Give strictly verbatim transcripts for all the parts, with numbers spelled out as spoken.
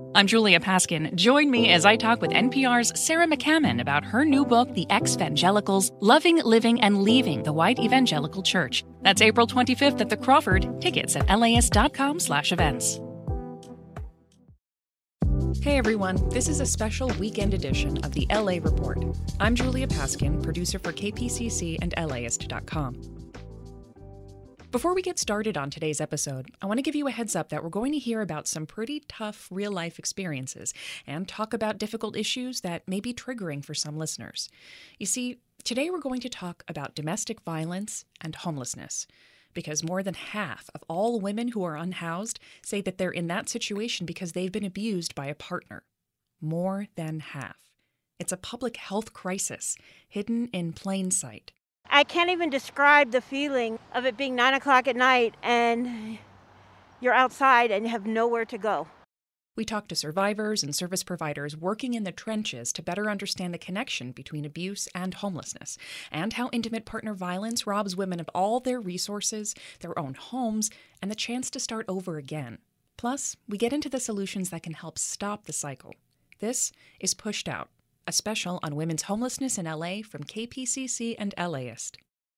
I'm Julia Paskin. Join me as I talk with N P R's Sarah McCammon about her new book, The Ex-Vangelicals, Loving, Living, and Leaving the White Evangelical Church. That's April twenty-fifth at the Crawford. Tickets at L A S dot com slash events. Hey everyone, this is a special weekend edition of the L A Report. I'm Julia Paskin, producer for K P C C and L A ist dot com. Before we get started on today's episode, I want to give you a heads up that we're going to hear about some pretty tough real-life experiences and talk about difficult issues that may be triggering for some listeners. You see, today we're going to talk about domestic violence and homelessness, because more than half of all women who are unhoused say that they're in that situation because they've been abused by a partner. More than half. It's a public health crisis, hidden in plain sight. I can't even describe the feeling of it being nine o'clock at night and you're outside and have nowhere to go. We talk to survivors and service providers working in the trenches to better understand the connection between abuse and homelessness, and how intimate partner violence robs women of all their resources, their own homes, and the chance to start over again. Plus, we get into the solutions that can help stop the cycle. This is Pushed Out, a special on women's homelessness in L A from K P C C and LAist.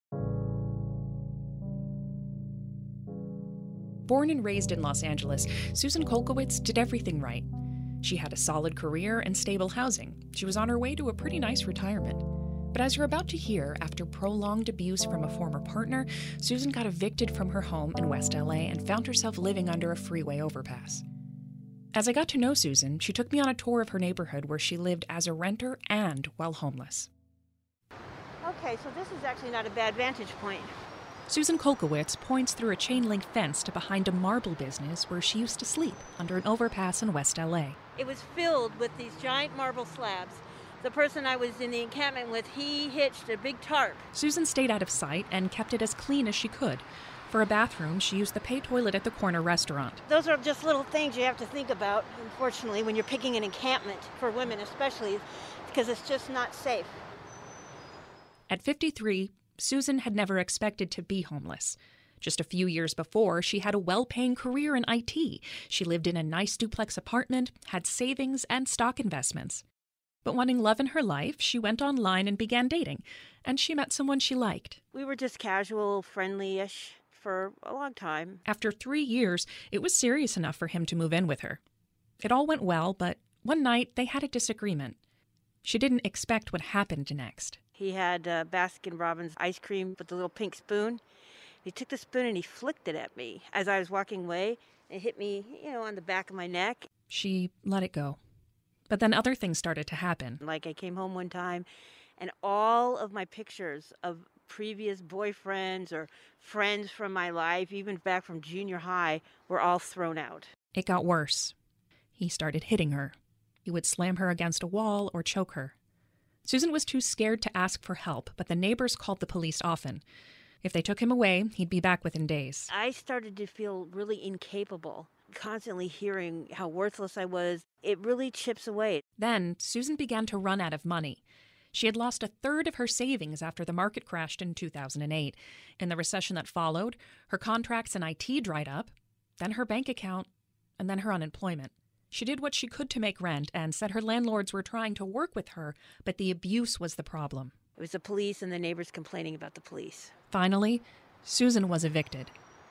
Born and raised in Los Angeles, Susan Kolkowitz did everything right. She had a solid career and stable housing. She was on her way to a pretty nice retirement. But as you're about to hear, after prolonged abuse from a former partner, Susan got evicted from her home in West L A and found herself living under a freeway overpass. As I got to know Susan, she took me on a tour of her neighborhood where she lived as a renter and while homeless. Okay, so this is actually not a bad vantage point. Susan Kolkowitz points through a chain-link fence to behind a marble business where she used to sleep under an overpass in West L A. It was filled with these giant marble slabs. The person I was in the encampment with, he hitched a big tarp. Susan stayed out of sight and kept it as clean as she could. For a bathroom, she used the pay toilet at the corner restaurant. Those are just little things you have to think about, unfortunately, when you're picking an encampment, for women especially, because it's just not safe. At fifty-three, Susan had never expected to be homeless. Just a few years before, she had a well-paying career in I T. She lived in a nice duplex apartment, had savings and stock investments. But wanting love in her life, she went online and began dating, and she met someone she liked. We were just casual, friendly-ish for a long time. After three years, it was serious enough for him to move in with her. It all went well, but one night they had a disagreement. She didn't expect what happened next. He had uh, Baskin-Robbins ice cream with the little pink spoon. He took the spoon and he flicked it at me as I was walking away. It hit me, you know, on the back of my neck. She let it go. But then other things started to happen. Like I came home one time and all of my pictures of previous boyfriends or friends from my life, even back from junior high, were all thrown out. It got worse. He started hitting her. He would slam her against a wall or choke her. Susan was too scared to ask for help, but the neighbors called the police often. If they took him away, he'd be back within days. I started to feel really incapable, constantly hearing how worthless I was. It really chips away. Then Susan began to run out of money. She had lost a third of her savings after the market crashed in two thousand eight. In the recession that followed, her contracts in I T dried up, then her bank account, and then her unemployment. She did what she could to make rent and said her landlords were trying to work with her, but the abuse was the problem. It was the police and the neighbors complaining about the police. Finally, Susan was evicted.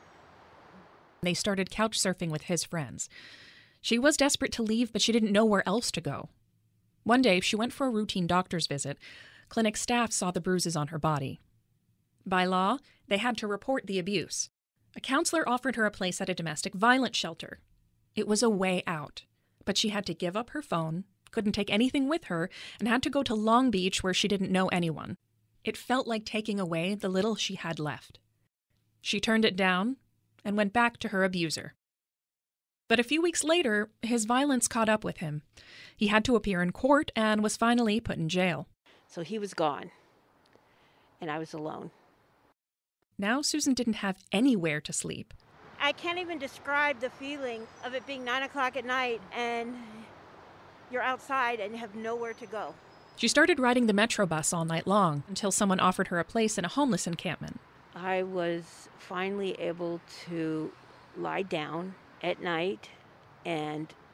They started couch surfing with his friends. She was desperate to leave, but she didn't know where else to go. One day, she went for a routine doctor's visit. Clinic staff saw the bruises on her body. By law, they had to report the abuse. A counselor offered her a place at a domestic violence shelter. It was a way out, but she had to give up her phone, couldn't take anything with her, and had to go to Long Beach where she didn't know anyone. It felt like taking away the little she had left. She turned it down and went back to her abuser. But a few weeks later, his violence caught up with him. He had to appear in court and was finally put in jail. So he was gone, and I was alone. Now Susan didn't have anywhere to sleep. I can't even describe the feeling of it being nine o'clock at night and you're outside and have nowhere to go. She started riding the Metro bus all night long until someone offered her a place in a homeless encampment. I was finally able to lie down at night and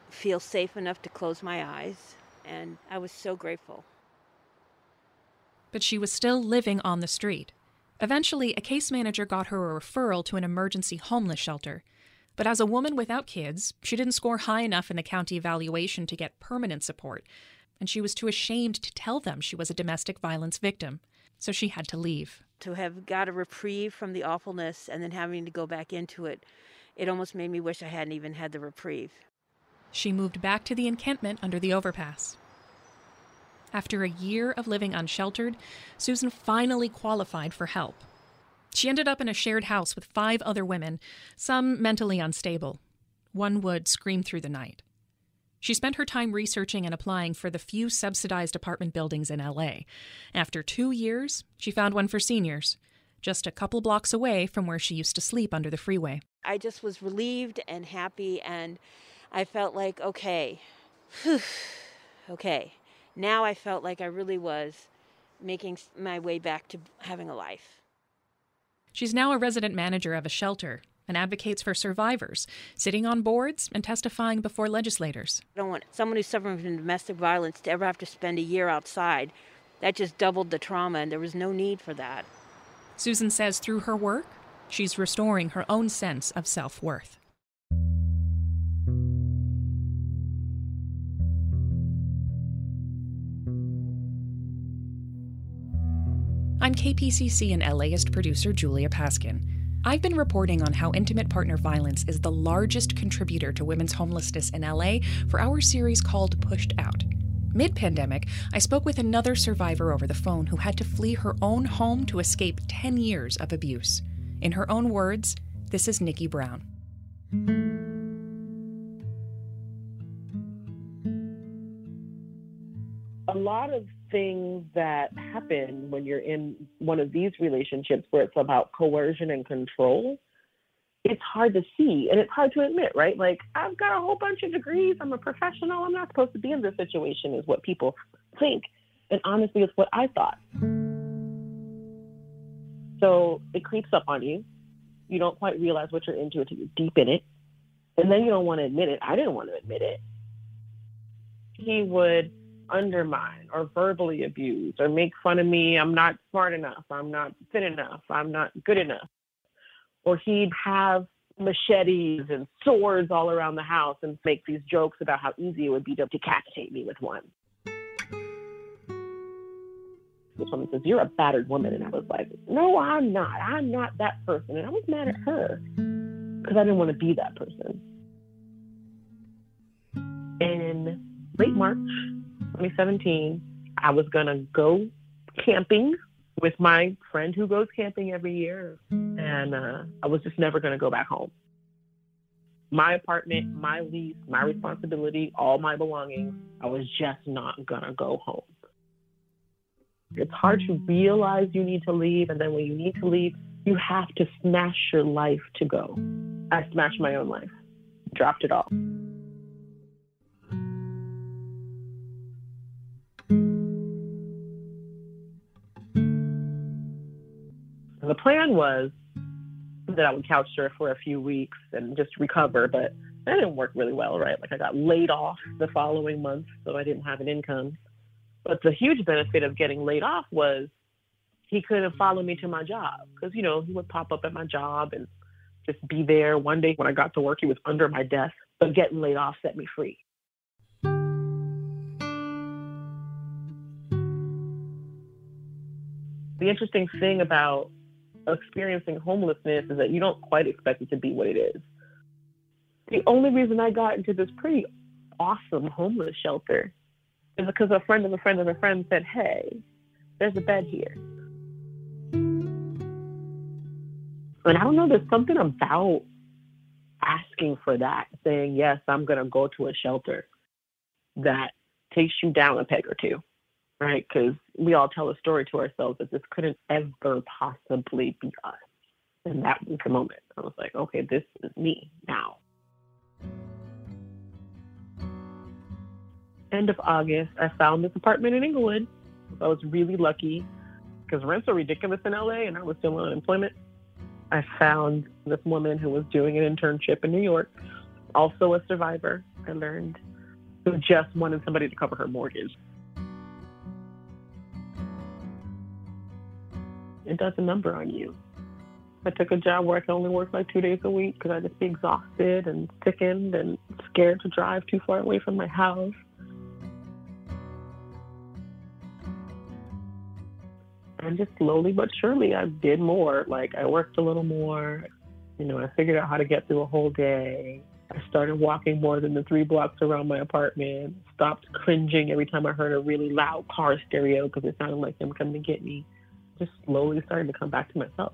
feel safe enough to close my eyes, and I was so grateful. But she was still living on the street. Eventually, a case manager got her a referral to an emergency homeless shelter. But as a woman without kids, she didn't score high enough in the county evaluation to get permanent support, and she was too ashamed to tell them she was a domestic violence victim, so she had to leave. To have got a reprieve from the awfulness and then having to go back into it, it almost made me wish I hadn't even had the reprieve. She moved back to the encampment under the overpass. After a year of living unsheltered, Susan finally qualified for help. She ended up in a shared house with five other women, some mentally unstable. One would scream through the night. She spent her time researching and applying for the few subsidized apartment buildings in L A. After two years, she found one for seniors, just a couple blocks away from where she used to sleep under the freeway. I just was relieved and happy, and I felt like, okay, whew, okay. Now I felt like I really was making my way back to having a life. She's now a resident manager of a shelter and advocates for survivors, sitting on boards and testifying before legislators. I don't want someone who's suffering from domestic violence to ever have to spend a year outside. That just doubled the trauma, and there was no need for that. Susan says through her work, she's restoring her own sense of self-worth. I'm K P C C and LAist producer Julia Paskin. I've been reporting on how intimate partner violence is the largest contributor to women's homelessness in L A for our series called Pushed Out. Mid-pandemic, I spoke with another survivor over the phone who had to flee her own home to escape ten years of abuse. In her own words, this is Nikki Brown. A lot of things that happen when you're in one of these relationships where it's about coercion and control, it's hard to see and it's hard to admit, right? Like, I've got a whole bunch of degrees. I'm a professional. I'm not supposed to be in this situation is what people think. And honestly, it's what I thought. So it creeps up on you. You don't quite realize what you're into until you're deep in it. And then you don't want to admit it. I didn't want to admit it. He would undermine or verbally abuse or make fun of me. I'm not smart enough. I'm not fit enough. I'm not good enough. Or he'd have machetes and swords all around the house and make these jokes about how easy it would be to decapitate me with one. This woman says, "You're a battered woman." And I was like, no, I'm not. I'm not that person. And I was mad at her because I didn't want to be that person. In late March twenty seventeen, I was going to go camping with my friend who goes camping every year. And uh, I was just never going to go back home. My apartment, my lease, my responsibility, all my belongings, I was just not going to go home. It's hard to realize you need to leave. And then when you need to leave, you have to smash your life to go. I smashed my own life, dropped it all. The plan was that I would couch surf for a few weeks and just recover, but that didn't work really well, right? Like I got laid off the following month, so I didn't have an income. But the huge benefit of getting laid off was he couldn't follow me to my job because, you know, he would pop up at my job and just be there. One day when I got to work, he was under my desk, but getting laid off set me free. The interesting thing about experiencing homelessness is that you don't quite expect it to be what it is. The only reason I got into this pretty awesome homeless shelter is because a friend of a friend of a friend said, "Hey, there's a bed here." And I don't know, there's something about asking for that, saying, yes, I'm going to go to a shelter, that takes you down a peg or two. Right? Because we all tell a story to ourselves that this couldn't ever possibly be us. And that was the moment. I was like, okay, this is me now. End of August, I found this apartment in Inglewood. I was really lucky because rents are ridiculous in L A and I was still on unemployment. I found this woman who was doing an internship in New York, also a survivor, I learned. who just wanted somebody to cover her mortgage. It does a number on you. I took a job where I could only work like two days a week because I'd just be exhausted and sickened and scared to drive too far away from my house. And just slowly but surely, I did more. Like, I worked a little more. You know, I figured out how to get through a whole day. I started walking more than the three blocks around my apartment. Stopped cringing every time I heard a really loud car stereo because it sounded like them coming to get me. Just slowly starting to come back to myself.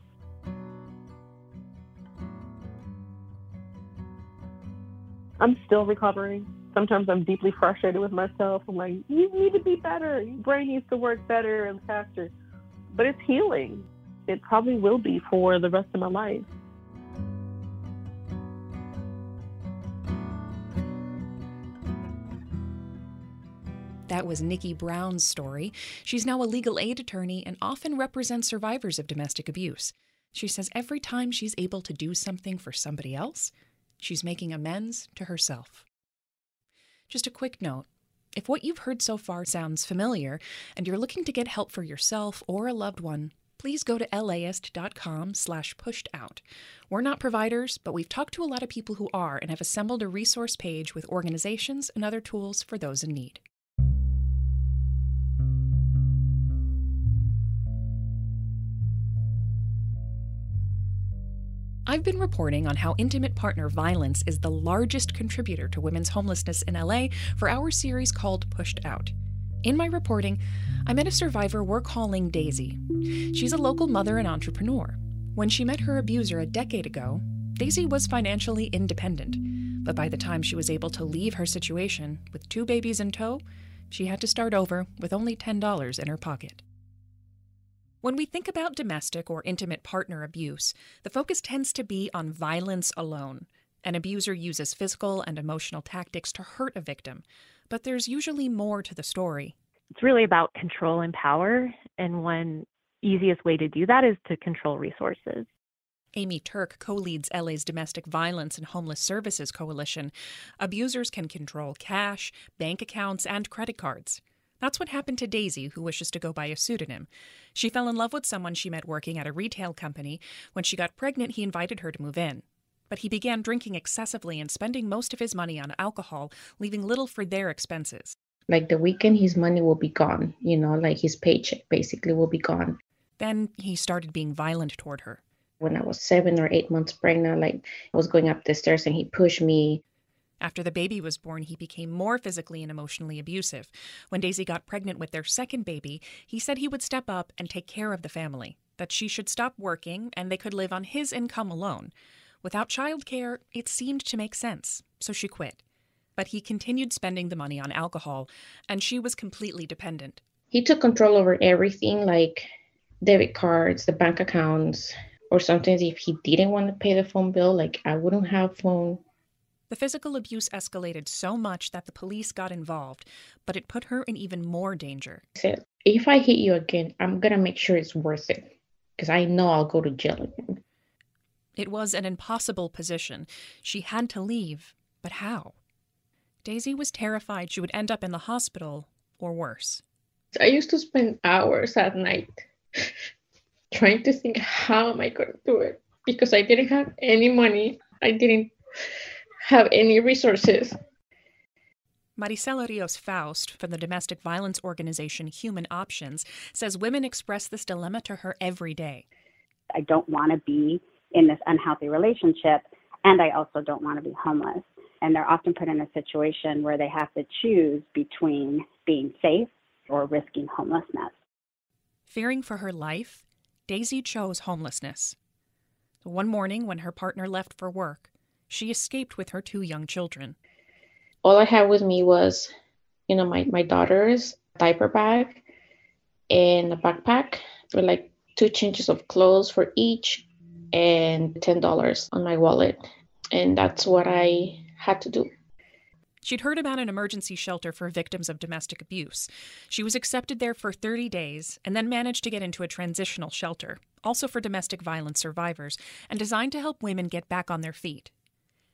I'm still recovering. Sometimes I'm deeply frustrated with myself. I'm like, you need to be better. Your brain needs to work better and faster. But it's healing. It probably will be for the rest of my life. That was Nikki Brown's story. She's now a legal aid attorney and often represents survivors of domestic abuse. She says every time she's able to do something for somebody else, she's making amends to herself. Just a quick note. If what you've heard so far sounds familiar and you're looking to get help for yourself or a loved one, please go to laist.com slash pushed out. We're not providers, but we've talked to a lot of people who are and have assembled a resource page with organizations and other tools for those in need. I've been reporting on how intimate partner violence is the largest contributor to women's homelessness in L A for our series called Pushed Out. In my reporting, I met a survivor we're calling Daisy. She's a local mother and entrepreneur. When she met her abuser a decade ago, Daisy was financially independent. But by the time she was able to leave her situation, with two babies in tow, she had to start over with only ten dollars in her pocket. When we think about domestic or intimate partner abuse, the focus tends to be on violence alone. An abuser uses physical and emotional tactics to hurt a victim, but there's usually more to the story. It's really about control and power, and one easiest way to do that is to control resources. Amy Turk co-leads L A's Domestic Violence and Homeless Services Coalition. Abusers can control cash, bank accounts, and credit cards. That's what happened to Daisy, who wishes to go by a pseudonym. She fell in love with someone she met working at a retail company. When she got pregnant, he invited her to move in. But he began drinking excessively and spending most of his money on alcohol, leaving little for their expenses. Like the weekend, his money will be gone, you know, like his paycheck basically will be gone. Then he started being violent toward her. When I was seven or eight months pregnant, like I was going up the stairs and he pushed me. After the baby was born, he became more physically and emotionally abusive. When Daisy got pregnant with their second baby, he said he would step up and take care of the family, that she should stop working and they could live on his income alone. Without childcare, it seemed to make sense, so she quit. But he continued spending the money on alcohol, and she was completely dependent. He took control over everything, like debit cards, the bank accounts, or sometimes if he didn't want to pay the phone bill, like I wouldn't have phone. The physical abuse escalated so much that the police got involved, but it put her in even more danger. I said, if I hit you again, I'm going to make sure it's worth it, because I know I'll go to jail again. It was an impossible position. She had to leave, but how? Daisy was terrified she would end up in the hospital, or worse. I used to spend hours at night trying to think, how am I going to do it? Because I didn't have any money. I didn't have any resources. Maricela Rios Faust from the domestic violence organization Human Options says women express this dilemma to her every day. I don't want to be in this unhealthy relationship, and I also don't want to be homeless. And they're often put in a situation where they have to choose between being safe or risking homelessness. Fearing for her life, Daisy chose homelessness. One morning when her partner left for work, she escaped with her two young children. All I had with me was, you know, my, my daughter's diaper bag and a backpack with like two changes of clothes for each and ten dollars on my wallet. And that's what I had to do. She'd heard about an emergency shelter for victims of domestic abuse. She was accepted there for thirty days and then managed to get into a transitional shelter, also for domestic violence survivors, and designed to help women get back on their feet.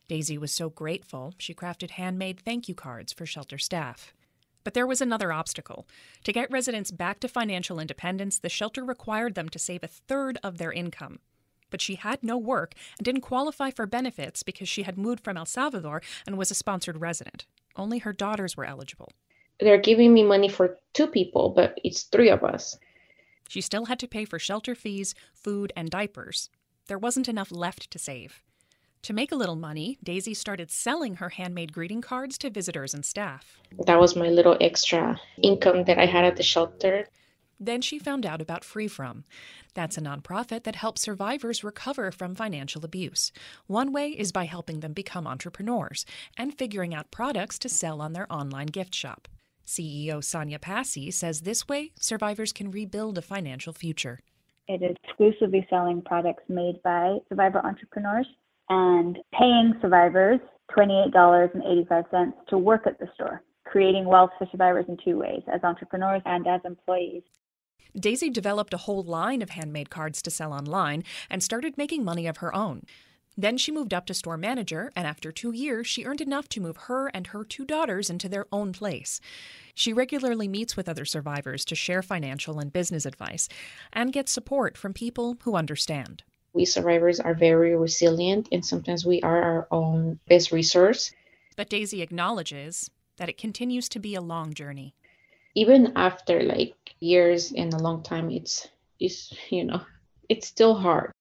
Daisy was so grateful, she crafted handmade thank you cards for shelter staff. But there was another obstacle. To get residents back to financial independence, the shelter required them to save a third of their income. But she had no work and didn't qualify for benefits because she had moved from El Salvador and was a sponsored resident. Only her daughters were eligible. They're giving me money for two people, but it's three of us. She still had to pay for shelter fees, food, and diapers. There wasn't enough left to save. To make a little money, Daisy started selling her handmade greeting cards to visitors and staff. That was my little extra income that I had at the shelter. Then she found out about Free From. That's a nonprofit that helps survivors recover from financial abuse. One way is by helping them become entrepreneurs and figuring out products to sell on their online gift shop. C E O Sonia Passy says this way, survivors can rebuild a financial future. It is exclusively selling products made by survivor entrepreneurs and paying survivors twenty-eight dollars and eighty-five cents to work at the store, creating wealth for survivors in two ways, as entrepreneurs and as employees. Daisy developed a whole line of handmade cards to sell online and started making money of her own. Then she moved up to store manager, and after two years, she earned enough to move her and her two daughters into their own place. She regularly meets with other survivors to share financial and business advice and gets support from people who understand. We survivors are very resilient, and sometimes we are our own best resource. But Daisy acknowledges that it continues to be a long journey. Even after like years and a long time, it's, it's you know, it's still hard.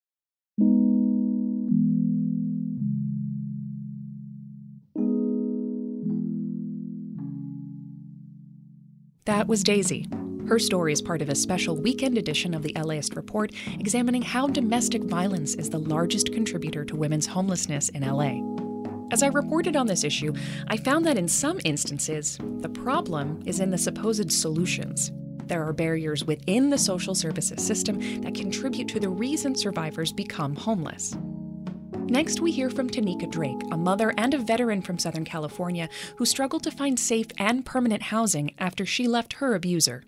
That was Daisy. Her story is part of a special weekend edition of the LAist Report, examining how domestic violence is the largest contributor to women's homelessness in L A. As I reported on this issue, I found that in some instances, the problem is in the supposed solutions. There are barriers within the social services system that contribute to the reason survivors become homeless. Next, we hear from Tanika Drake, a mother and a veteran from Southern California who struggled to find safe and permanent housing after she left her abuser.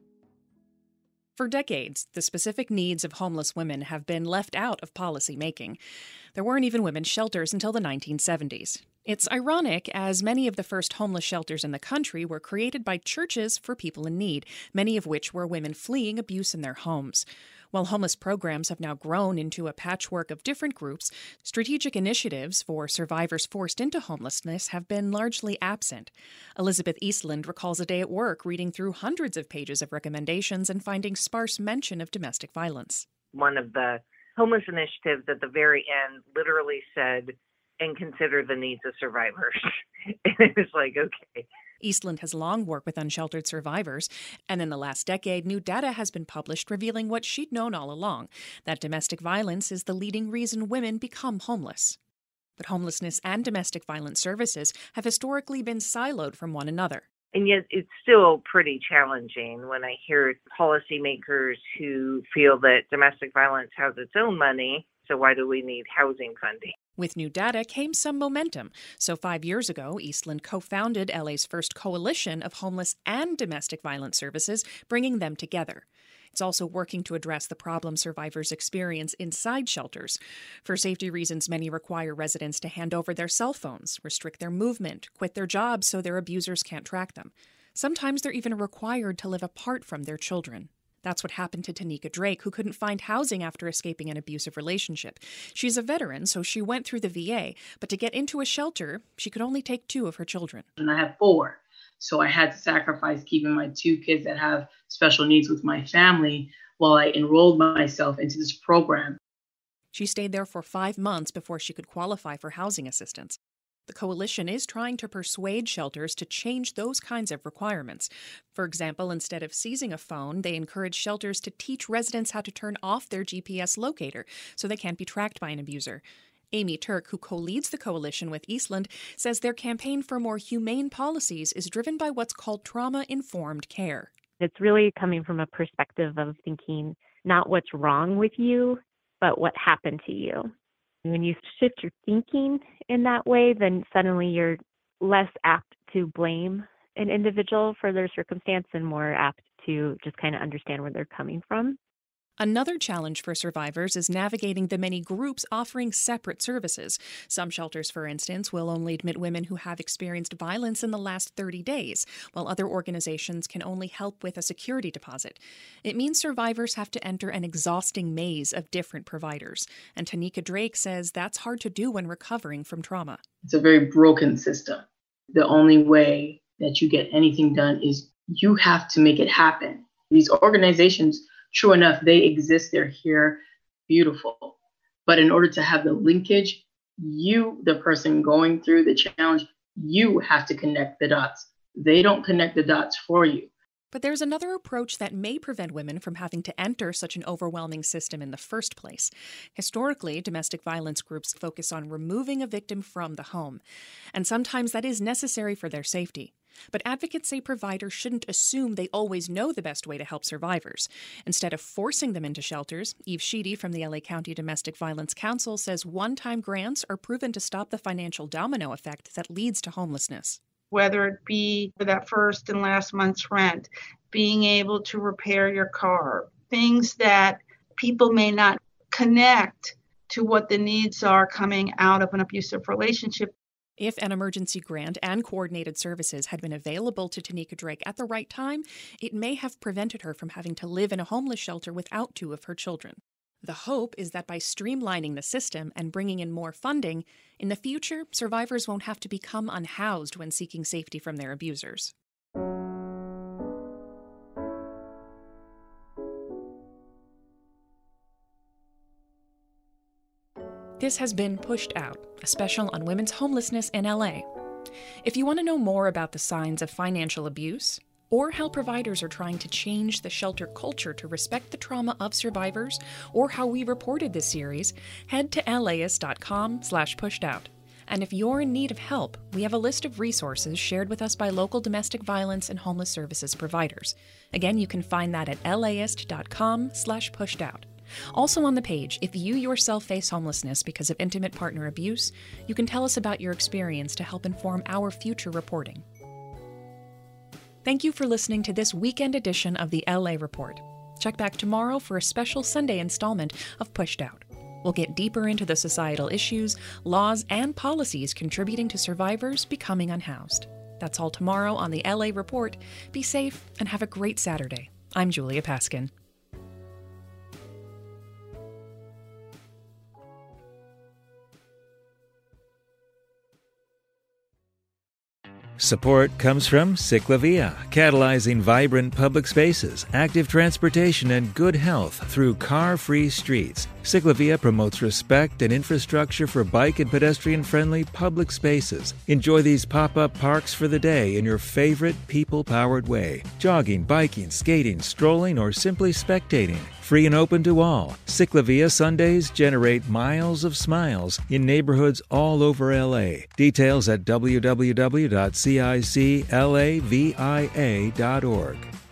For decades, the specific needs of homeless women have been left out of policy making. There weren't even women's shelters until the nineteen seventies. It's ironic, as many of the first homeless shelters in the country were created by churches for people in need, many of which were women fleeing abuse in their homes. While homeless programs have now grown into a patchwork of different groups, strategic initiatives for survivors forced into homelessness have been largely absent. Elizabeth Eastland recalls a day at work reading through hundreds of pages of recommendations and finding sparse mention of domestic violence. One of the homeless initiatives at the very end literally said, and consider the needs of survivors. And it was like, okay. Eastland has long worked with unsheltered survivors, and in the last decade, new data has been published revealing what she'd known all along, that domestic violence is the leading reason women become homeless. But homelessness and domestic violence services have historically been siloed from one another. And yet it's still pretty challenging when I hear policymakers who feel that domestic violence has its own money, so why do we need housing funding? With new data came some momentum. So five years ago, Eastland co-founded L A's first coalition of homeless and domestic violence services, bringing them together. It's also working to address the problem survivors experience inside shelters. For safety reasons, many require residents to hand over their cell phones, restrict their movement, quit their jobs so their abusers can't track them. Sometimes they're even required to live apart from their children. That's what happened to Tanika Drake, who couldn't find housing after escaping an abusive relationship. She's a veteran, so she went through the V A, but to get into a shelter, she could only take two of her children. And I have four, so I had to sacrifice keeping my two kids that have special needs with my family while I enrolled myself into this program. She stayed there for five months before she could qualify for housing assistance. The coalition is trying to persuade shelters to change those kinds of requirements. For example, instead of seizing a phone, they encourage shelters to teach residents how to turn off their G P S locator so they can't be tracked by an abuser. Amy Turk, who co-leads the coalition with Eastland, says their campaign for more humane policies is driven by what's called trauma-informed care. It's really coming from a perspective of thinking not what's wrong with you, but what happened to you. When you shift your thinking in that way, then suddenly you're less apt to blame an individual for their circumstance and more apt to just kind of understand where they're coming from. Another challenge for survivors is navigating the many groups offering separate services. Some shelters, for instance, will only admit women who have experienced violence in the last thirty days, while other organizations can only help with a security deposit. It means survivors have to enter an exhausting maze of different providers. And Tanika Drake says that's hard to do when recovering from trauma. It's a very broken system. The only way that you get anything done is you have to make it happen. These organizations, true enough, they exist, they're here, beautiful. But in order to have the linkage, you, the person going through the challenge, you have to connect the dots. They don't connect the dots for you. But there's another approach that may prevent women from having to enter such an overwhelming system in the first place. Historically, domestic violence groups focus on removing a victim from the home, and sometimes that is necessary for their safety. But advocates say providers shouldn't assume they always know the best way to help survivors. Instead of forcing them into shelters, Eve Sheedy from the L A County Domestic Violence Council says one-time grants are proven to stop the financial domino effect that leads to homelessness. Whether it be for that first and last month's rent, being able to repair your car, things that people may not connect to what the needs are coming out of an abusive relationship. If an emergency grant and coordinated services had been available to Tanika Drake at the right time, it may have prevented her from having to live in a homeless shelter without two of her children. The hope is that by streamlining the system and bringing in more funding, in the future, survivors won't have to become unhoused when seeking safety from their abusers. This has been Pushed Out, a special on women's homelessness in L A. If you want to know more about the signs of financial abuse, or how providers are trying to change the shelter culture to respect the trauma of survivors, or how we reported this series, head to laist.com slash pushed out. And if you're in need of help, we have a list of resources shared with us by local domestic violence and homeless services providers. Again, you can find that at laist.com slash pushed out. Also on the page, if you yourself face homelessness because of intimate partner abuse, you can tell us about your experience to help inform our future reporting. Thank you for listening to this weekend edition of the L A Report. Check back tomorrow for a special Sunday installment of Pushed Out. We'll get deeper into the societal issues, laws, and policies contributing to survivors becoming unhoused. That's all tomorrow on the L A Report. Be safe and have a great Saturday. I'm Julia Paskin. Support comes from Ciclavia, catalyzing vibrant public spaces, active transportation, and good health through car-free streets. Ciclavia promotes respect and infrastructure for bike and pedestrian-friendly public spaces. Enjoy these pop-up parks for the day in your favorite people-powered way. Jogging, biking, skating, strolling, or simply spectating. Free and open to all. Ciclavia Sundays generate miles of smiles in neighborhoods all over L A. Details at w w w dot ciclavia dot org.